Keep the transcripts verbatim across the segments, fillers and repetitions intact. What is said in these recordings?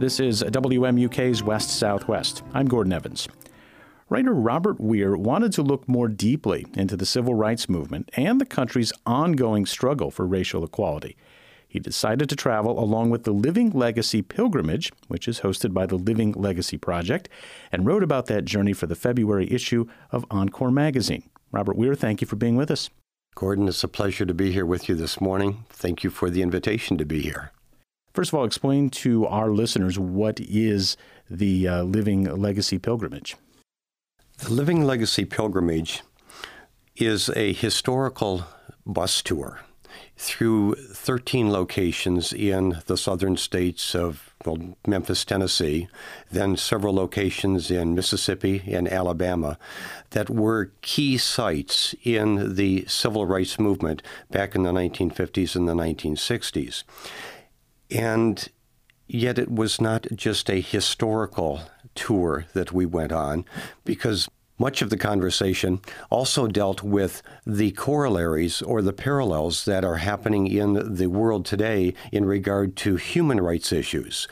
This is W M U K's West Southwest. I'm Gordon Evans. Writer Robert Weir wanted to look more deeply into the civil rights movement and the country's ongoing struggle for racial equality. He decided to travel along with the Living Legacy Pilgrimage, which is hosted by the Living Legacy Project, and wrote about that journey for the February issue of Encore magazine. Robert Weir, thank you for being with us. Gordon, it's a pleasure to be here with you this morning. Thank you for the invitation to be here. First of all, explain to our listeners what is the uh, Living Legacy Pilgrimage. The Living Legacy Pilgrimage is a historical bus tour through thirteen locations in the southern states of well, Memphis, Tennessee, then several locations in Mississippi and Alabama that were key sites in the civil rights movement back in the nineteen fifties and the nineteen sixties. And yet it was not just a historical tour that we went on, because much of the conversation also dealt with the corollaries or the parallels that are happening in the world today in regard to human rights issues.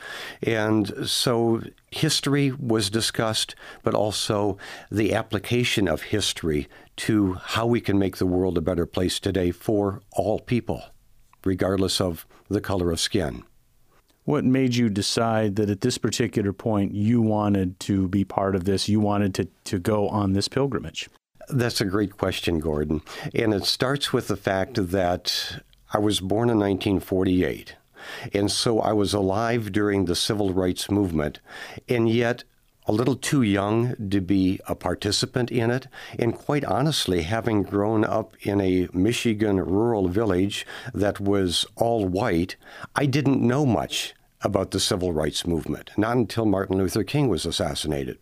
And so history was discussed, but also the application of history to how we can make the world a better place today for all people, regardless of the color of skin. What made you decide that at this particular point you wanted to be part of this, you wanted to, to go on this pilgrimage? That's a great question, Gordon. And it starts with the fact that I was born in nineteen forty-eight. And so I was alive during the civil rights movement, and yet a little too young to be a participant in it. And quite honestly, having grown up in a Michigan rural village that was all white, I didn't know much about the civil rights movement, not until Martin Luther King was assassinated.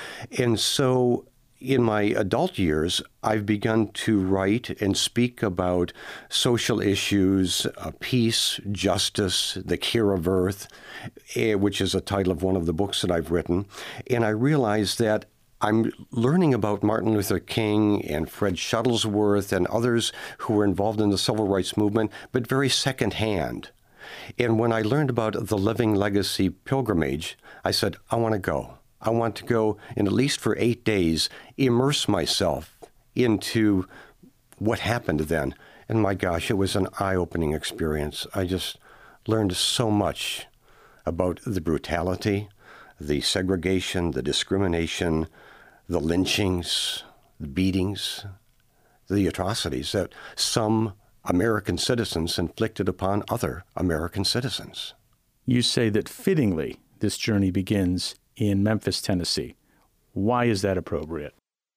And so in my adult years, I've begun to write and speak about social issues, uh, peace, justice, the care of earth, eh, which is a title of one of the books that I've written. And I realized that I'm learning about Martin Luther King and Fred Shuttlesworth and others who were involved in the civil rights movement, but very secondhand. And when I learned about the Living Legacy Pilgrimage, I said, I want to go. I want to go and at least for eight days immerse myself into what happened then. And my gosh, it was an eye-opening experience. I just learned so much about the brutality, the segregation, the discrimination, the lynchings, the beatings, the atrocities that some American citizens inflicted upon other American citizens. You say that fittingly this journey begins in Memphis, Tennessee. Why is that appropriate?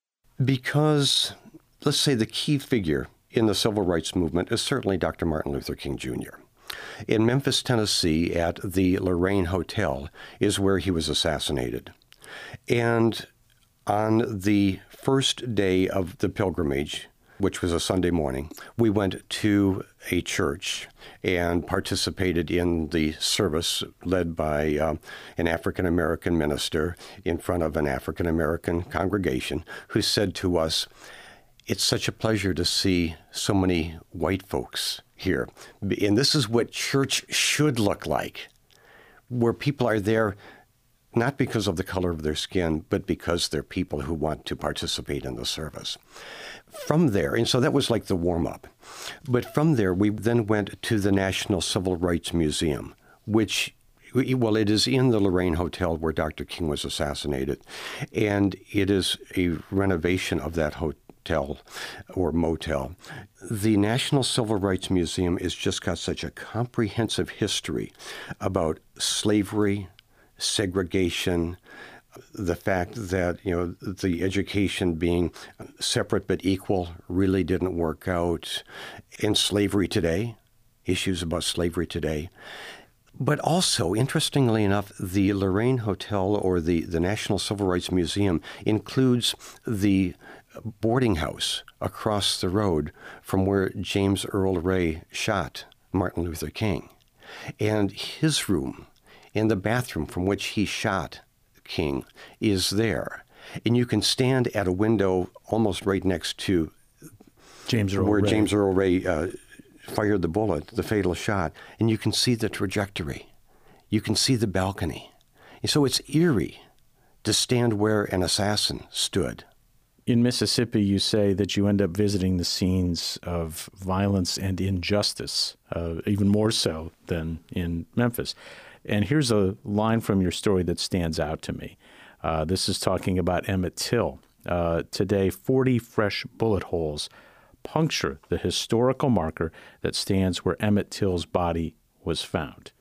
Because, let's say, the key figure in the civil rights movement is certainly Doctor Martin Luther King Junior In Memphis, Tennessee, at the Lorraine Hotel, is where he was assassinated. And on the first day of the pilgrimage, which was a Sunday morning, we went to a church and participated in the service led by um, an African-American minister in front of an African-American congregation who said to us, "It's such a pleasure to see so many white folks here. And this is what church should look like, where people are there not because of the color of their skin, but because they're people who want to participate in the service." From there, and so that was like the warm-up. But from there, we then went to the National Civil Rights Museum, which, well, it is in the Lorraine Hotel where Doctor King was assassinated. And it is a renovation of that hotel or motel. The National Civil Rights Museum has just got such a comprehensive history about slavery, segregation, the fact that, you know, the education being separate but equal really didn't work out, and slavery today, issues about slavery today. But also, interestingly enough, the Lorraine Hotel or the, the National Civil Rights Museum includes the boarding house across the road from where James Earl Ray shot Martin Luther King. And his room and the bathroom from which he shot King is there. And you can stand at a window almost right next to James Earl where Ray. James Earl Ray uh, fired the bullet, the fatal shot, and you can see the trajectory. You can see the balcony. So it's eerie to stand where an assassin stood. In Mississippi, you say that you end up visiting the scenes of violence and injustice, uh, even more so than in Memphis. And here's a line from your story that stands out to me. Uh, this is talking about Emmett Till. Uh, today, forty fresh bullet holes puncture the historical marker that stands where Emmett Till's body was found.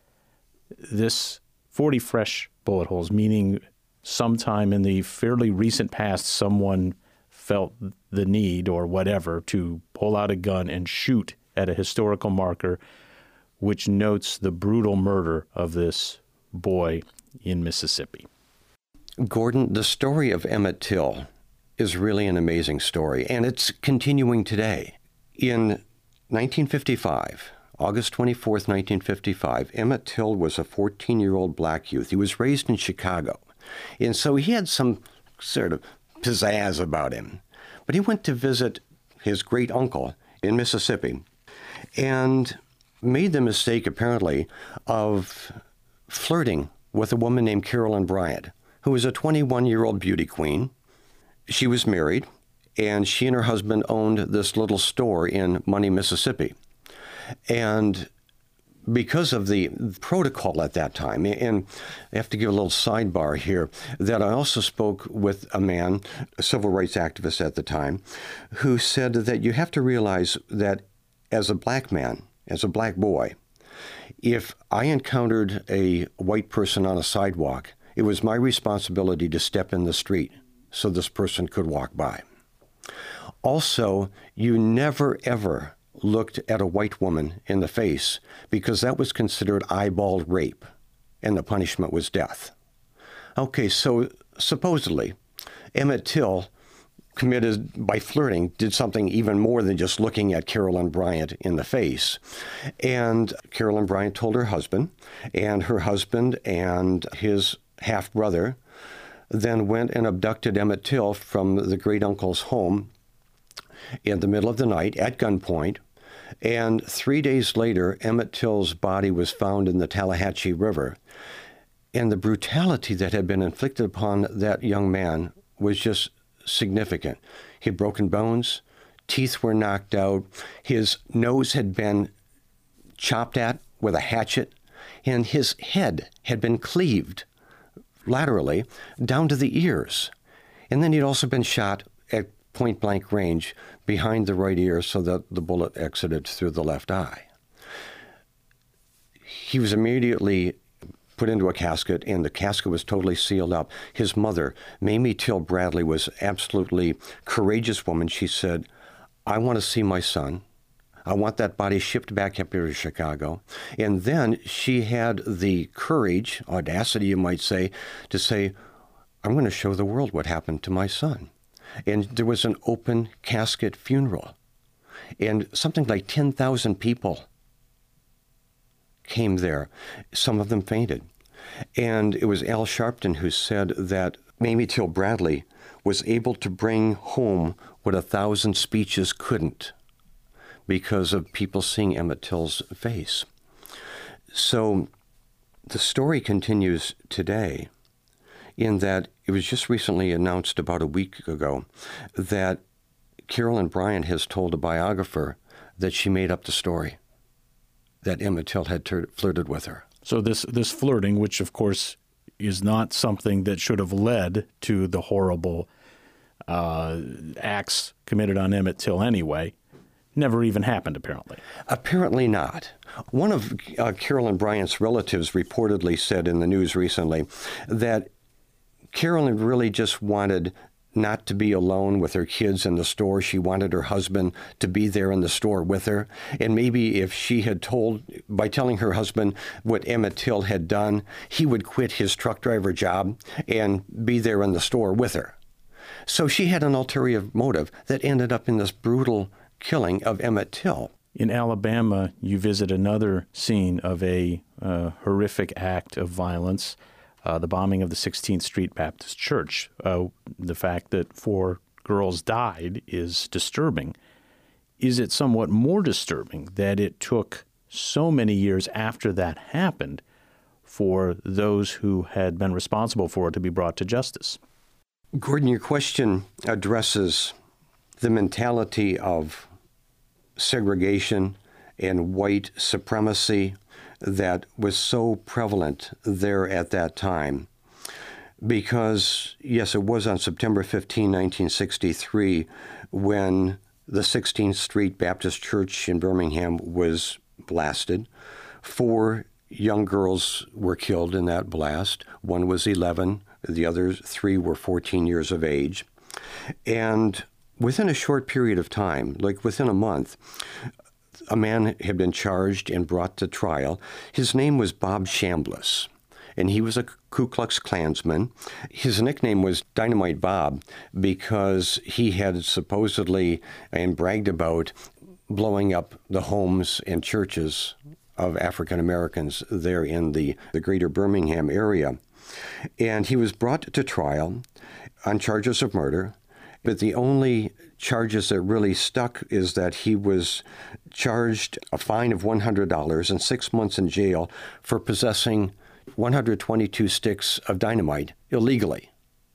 This forty fresh bullet holes, meaning sometime in the fairly recent past, someone felt the need or whatever to pull out a gun and shoot at a historical marker which notes the brutal murder of this boy in Mississippi. Gordon, the story of Emmett Till is really an amazing story, and it's continuing today. In nineteen fifty-five, August twenty-fourth, nineteen fifty-five, Emmett Till was a fourteen-year-old black youth. He was raised in Chicago, and so he had some sort of pizzazz about him. But he went to visit his great-uncle in Mississippi and made the mistake, apparently, of flirting with a woman named Carolyn Bryant, who was a twenty-one-year-old beauty queen. She was married, and she and her husband owned this little store in Money, Mississippi. And because of the protocol at that time, and I have to give a little sidebar here, that I also spoke with a man, a civil rights activist at the time, who said that you have to realize that as a black man, as a black boy, if I encountered a white person on a sidewalk, it was my responsibility to step in the street so this person could walk by. Also, you never, ever looked at a white woman in the face because that was considered eyeball rape, and the punishment was death. Okay, so supposedly, Emmett Till committed, by flirting, did something even more than just looking at Carolyn Bryant in the face. And Carolyn Bryant told her husband, and her husband and his half-brother then went and abducted Emmett Till from the great-uncle's home in the middle of the night at gunpoint. And three days later, Emmett Till's body was found in the Tallahatchie River. And the brutality that had been inflicted upon that young man was just significant. He had broken bones, teeth were knocked out, his nose had been chopped at with a hatchet, and his head had been cleaved laterally down to the ears. And then he'd also been shot at point-blank range behind the right ear so that the bullet exited through the left eye. He was immediately put into a casket, and the casket was totally sealed up. His mother, Mamie Till Bradley, was absolutely courageous woman. She said, I want to see my son. I want that body shipped back up here to Chicago. And then she had the courage, audacity, you might say, to say, I'm going to show the world what happened to my son. And there was an open casket funeral. And something like ten thousand people came there. Some of them fainted. And it was Al Sharpton who said that Mamie Till Bradley was able to bring home what a thousand speeches couldn't, because of people seeing Emmett Till's face. So the story continues today in that it was just recently announced about a week ago that Carolyn Bryant has told a biographer that she made up the story, that Emmett Till had ter- flirted with her. So this, this flirting, which of course is not something that should have led to the horrible uh, acts committed on Emmett Till anyway, never even happened, apparently. Apparently not. One of uh, Carolyn Bryant's relatives reportedly said in the news recently that Carolyn really just wanted not to be alone with her kids in the store. She wanted her husband to be there in the store with her. And maybe if she had told, by telling her husband what Emmett Till had done, he would quit his truck driver job and be there in the store with her. So she had an ulterior motive that ended up in this brutal killing of Emmett Till. In Alabama, you visit another scene of a uh, horrific act of violence, uh, the bombing of the sixteenth Street Baptist Church. Uh, the fact that four girls died is disturbing. Is it somewhat more disturbing that it took so many years after that happened for those who had been responsible for it to be brought to justice. Gordon, your question addresses the mentality of segregation and white supremacy that was so prevalent there at that time. Because, yes, it was on September fifteenth, nineteen sixty-three, when the sixteenth Street Baptist Church in Birmingham was blasted. Four young girls were killed in that blast. One was eleven. The other three were fourteen years of age. And within a short period of time, like within a month, a man had been charged and brought to trial. His name was Bob Chambliss, and he was a Ku Klux Klansman. His nickname was Dynamite Bob because he had supposedly and bragged about blowing up the homes and churches of African Americans there in the, the greater Birmingham area. And he was brought to trial on charges of murder, but the only charges that really stuck is that he was charged a fine of one hundred dollars and six months in jail for possessing one hundred twenty-two sticks of dynamite illegally.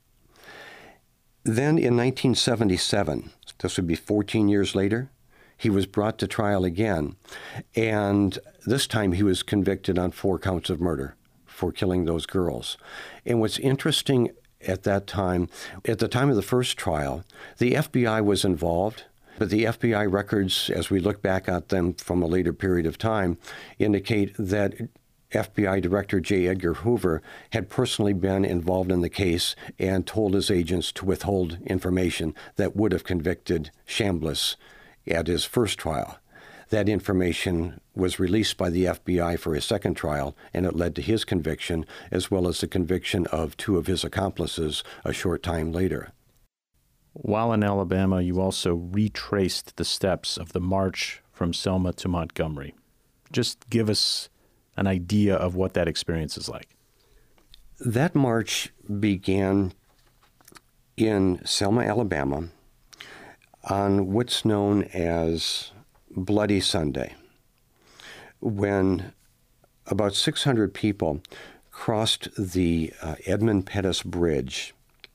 Then in nineteen seventy-seven, this would be fourteen years later, he was brought to trial again, and this time he was convicted on four counts of murder for killing those girls. And what's interesting at that time, at the time of the first trial, the F B I was involved, but the F B I records, as we look back at them from a later period of time, indicate that F B I Director J. Edgar Hoover had personally been involved in the case and told his agents to withhold information that would have convicted Chambliss at his first trial. That information was released by the F B I for his second trial, and it led to his conviction, as well as the conviction of two of his accomplices a short time later. While in Alabama, you also retraced the steps of the march from Selma to Montgomery. Just give us an idea of what that experience is like. That march began in Selma, Alabama, on what's known as Bloody Sunday, when about six hundred people crossed the uh, Edmund Pettus Bridge,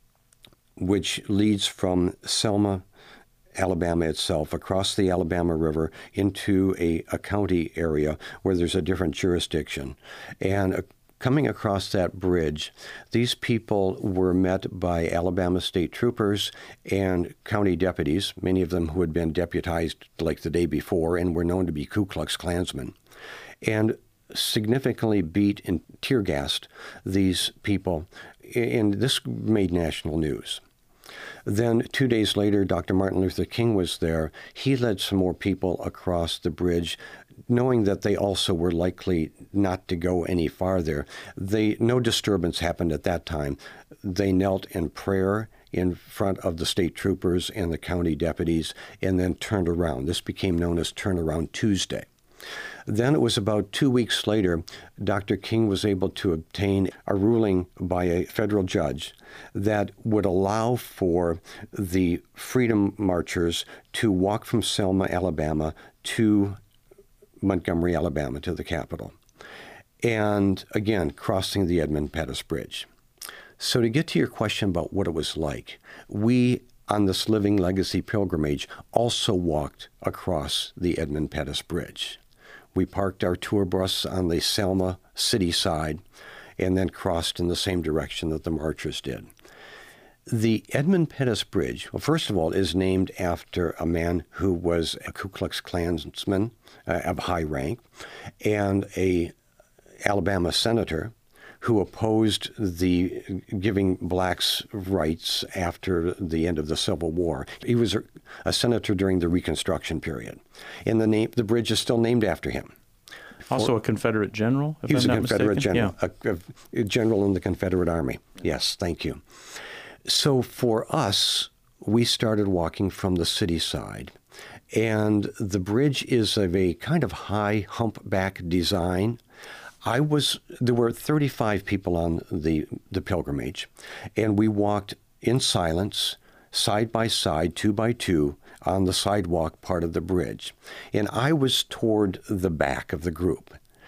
which leads from Selma, Alabama itself, across the Alabama River into a, a county area where there's a different jurisdiction. And uh, coming across that bridge, these people were met by Alabama state troopers and county deputies, many of them who had been deputized like the day before and were known to be Ku Klux Klansmen, and significantly beat and tear gassed these people. And this made national news. Then two days later, Doctor Martin Luther King was there. He led some more people across the bridge, knowing that they also were likely not to go any farther. They, no disturbance happened at that time. They knelt in prayer in front of the state troopers and the county deputies and then turned around. This became known as Turnaround Tuesday. Then it was about two weeks later, Doctor King was able to obtain a ruling by a federal judge that would allow for the Freedom Marchers to walk from Selma, Alabama to Montgomery, Alabama, to the Capitol. And again, crossing the Edmund Pettus Bridge. So to get to your question about what it was like, we on this Living Legacy pilgrimage also walked across the Edmund Pettus Bridge. We parked our tour bus on the Selma city side and then crossed in the same direction that the marchers did. The Edmund Pettus Bridge, well, first of all, is named after a man who was a Ku Klux Klansman uh, of high rank and a Alabama senator who opposed the giving blacks rights after the end of the Civil War. He was a, a senator during the Reconstruction period. And the name, the bridge is still named after him. Also For, a Confederate general, if He was I'm a not Confederate mistaken? general, Yeah. a, a general in the Confederate Army. Yes, thank you. So for us, we started walking from the city side. And the bridge is of a kind of high humpback design. I was, there were thirty-five people on the, the pilgrimage, and we walked in silence, side by side, two by two, on the sidewalk part of the bridge. And I was toward the back of the group.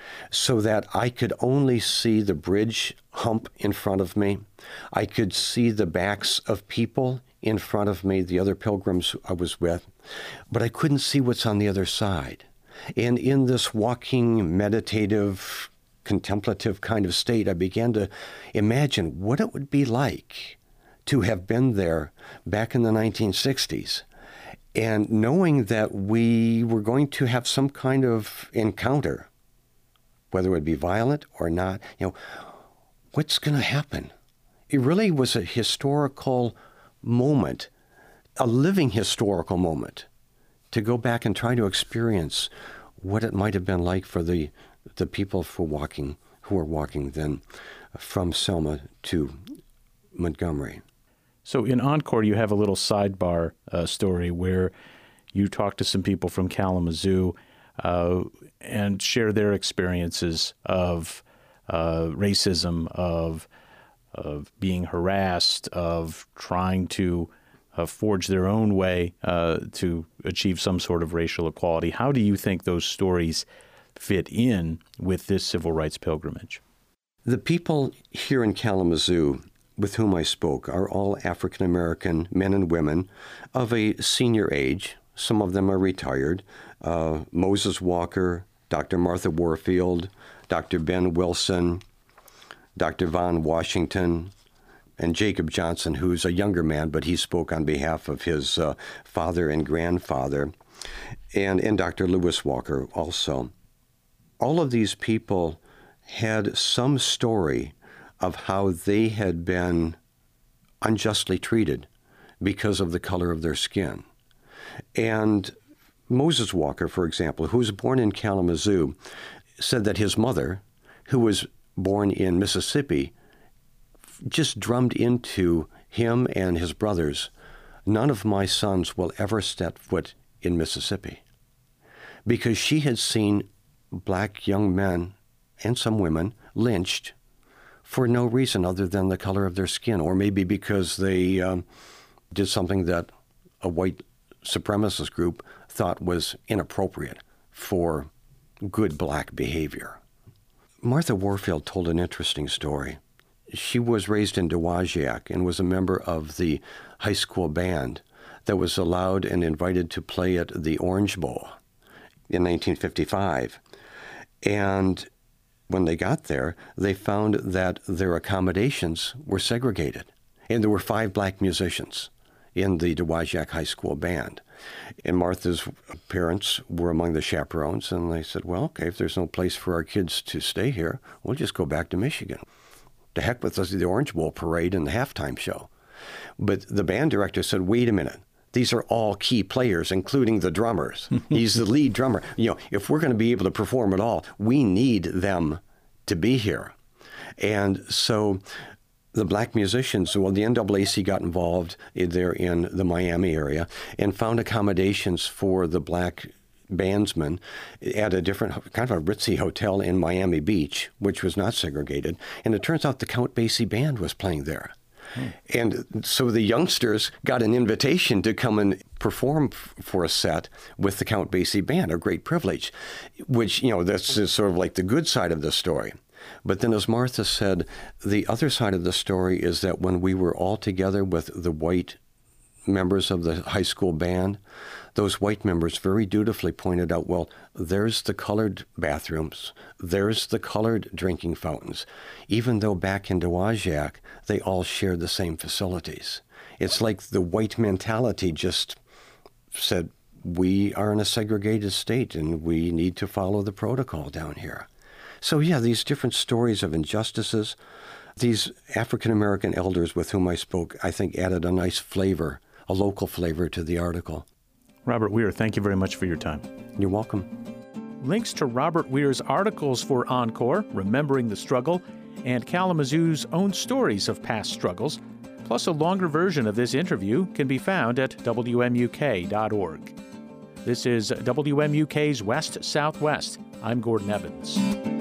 so that I could only see the bridge hump in front of me. I could see the backs of people in front of me, the other pilgrims I was with, but I couldn't see what's on the other side. And in this walking, meditative, contemplative kind of state, I began to imagine what it would be like to have been there back in the nineteen sixties. And knowing that we were going to have some kind of encounter, whether it would be violent or not, you know, what's going to happen? It really was a historical moment, a living historical moment, to go back and try to experience what it might have been like for the the people for walking, who were walking then from Selma to Montgomery. So in Encore, you have a little sidebar uh, story where you talk to some people from Kalamazoo uh, and share their experiences of uh, racism, of of being harassed, of trying to uh, forge their own way uh, to achieve some sort of racial equality. How do you think those stories fit in with this civil rights pilgrimage? The people here in Kalamazoo with whom I spoke are all African American men and women of a senior age. Some of them are retired. Uh, Moses Walker, Doctor Martha Warfield, Doctor Ben Wilson, Doctor Von Washington, and Jacob Johnson, who's a younger man, but he spoke on behalf of his uh, father and grandfather, and, and Doctor Lewis Walker also. All of these people had some story of how they had been unjustly treated because of the color of their skin. And Moses Walker, for example, who was born in Kalamazoo, said that his mother, who was born in Mississippi, just drummed into him and his brothers, none of my sons will ever step foot in Mississippi, because she had seen black young men and some women lynched for no reason other than the color of their skin, or maybe because they um, did something that a white supremacist group thought was inappropriate for good black behavior. Martha Warfield told an interesting story. She was raised in Dowagiac and was a member of the high school band that was allowed and invited to play at the Orange Bowl in nineteen fifty-five. And when they got there, they found that their accommodations were segregated. And there were five black musicians in the Dowagiac High School band. And Martha's parents were among the chaperones, and they said, well, okay, if there's no place for our kids to stay here, we'll just go back to Michigan. To heck with us, the Orange Bowl parade and the halftime show. But the band director said, wait a minute. These are all key players, including the drummers. He's the lead drummer. You know, if we're going to be able to perform at all, we need them to be here. And so the black musicians, well, the N double A C got involved there in the Miami area and found accommodations for the black bandsmen at a different, kind of a ritzy hotel in Miami Beach, which was not segregated. And it turns out the Count Basie Band was playing there. Hmm. And so the youngsters got an invitation to come and perform f- for a set with the Count Basie Band, a great privilege, which, you know, this is sort of like the good side of the story. But then, as Martha said, the other side of the story is that when we were all together with the white members of the high school band, those white members very dutifully pointed out, well, there's the colored bathrooms, there's the colored drinking fountains, even though back in Dowagiac, they all shared the same facilities. It's like the white mentality just said, we are in a segregated state and we need to follow the protocol down here. So yeah, these different stories of injustices, these African-American elders with whom I spoke, I think added a nice flavor, a local flavor to the article. Robert Weir, thank you very much for your time. You're welcome. Links to Robert Weir's articles for Encore, Remembering the Struggle, and Kalamazoo's own stories of past struggles, plus a longer version of this interview, can be found at W M U K dot org. This is W M U K's West Southwest. I'm Gordon Evans.